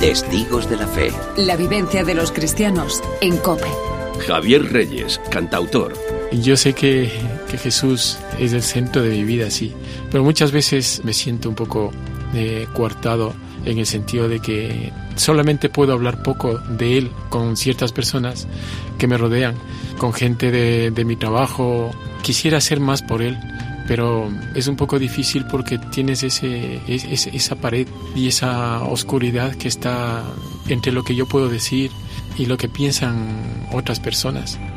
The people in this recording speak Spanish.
Testigos de la Fe. La vivencia de los cristianos en COPE. Javier Reyes, cantautor. Yo sé que Jesús es el centro de mi vida, sí, pero muchas veces me siento un poco coartado en el sentido de que solamente puedo hablar poco de Él con ciertas personas que me rodean, con gente de mi trabajo. Quisiera hacer más por Él, pero es un poco difícil porque tienes esa pared y esa oscuridad que está entre lo que yo puedo decir y lo que piensan otras personas.